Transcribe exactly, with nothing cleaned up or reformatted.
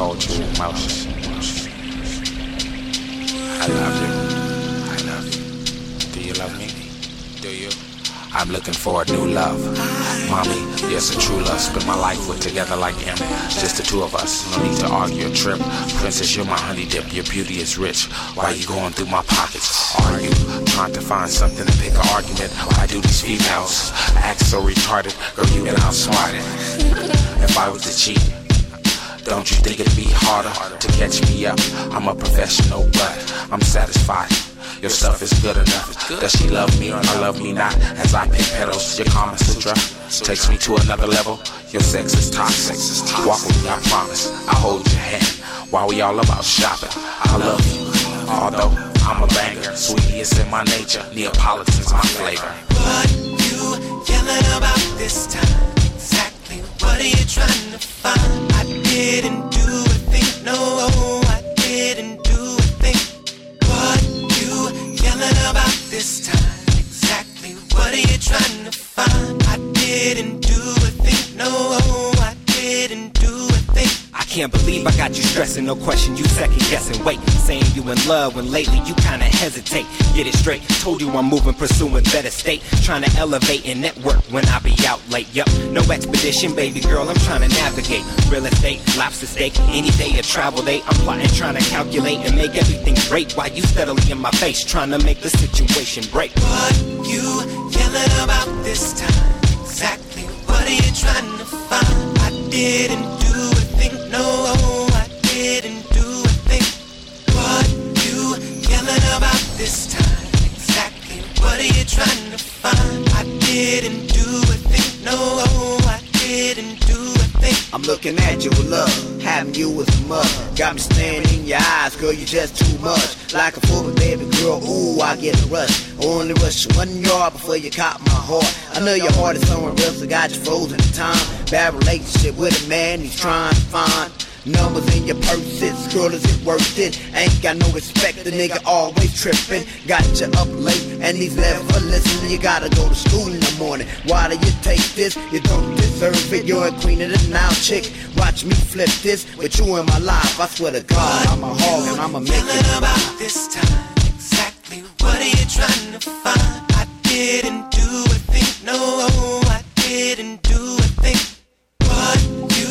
poetry and emotion. I love you. I love you. Do you love me? Do you? I'm looking for a new love. Mommy, yes, a true love. Spend my life with together like M. Just the two of us. No need to argue or trip. Princess, you're my honey dip. Your beauty is rich. Why you going through my pockets? Are you trying to find something to pick an argument? Why do these females act so retarded? Girl, you been outsmarted. If I was to cheat, don't you think it'd be harder to catch me up? I'm a professional, but I'm satisfied. Your stuff is good enough. Does she love me or I love me not? As I pick petals, your Kama Sutra takes me to another level. Your sex is toxic. Walk with me, I promise. I'll hold your hand while we all about shopping. I love you, although I'm a banger. Sweetie, it's in my nature. Neapolitan's my flavor. What you yelling about this time? Exactly what are you trying to find? I didn't do a thing, no, I didn't do a thing. What you yelling about this time? Exactly what are you trying to find? I didn't do a thing, no, I didn't do a thing. I can't believe I got you stressing, no question, you second guessing. Wait, saying you in love when lately you kinda hesitate. Get it straight, told you I'm moving, pursuing better state. Trying to elevate and network when I be out late. Yup, no expedition, baby girl, I'm trying to navigate. Real estate, lobster steak, any day a travel day. I'm plotting, trying to calculate and make everything great. While you steadily in my face, trying to make the situation break. What you yelling about this time? Exactly what are you trying to find? I didn't do a thing, no, I didn't do a thing. What you yelling about this time? Exactly what are you trying to find? I didn't do a thing, no, I didn't do a thing. I'm looking at you with love, having you as a mother. Got me staring in your eyes, girl, you're just too much. Like a fool, baby girl, ooh, I get a rush. Only rush one yard before you caught my heart. I know your heart is somewhere else, so got you frozen in time. Bad relationship with a man he's trying to find numbers in your purses, girl, is it worth it? Ain't got no respect, the nigga always tripping. Got you up late, and he's never listening. You gotta go to school in the morning. Why do you take this? You don't deserve it. You're a queen of the now chick. Watch me flip this with you in my life. I swear to God, I'm a hog and I'ma make it about this time. Exactly what are you trying to find? I didn't do a thing, no, I didn't do a thing. What you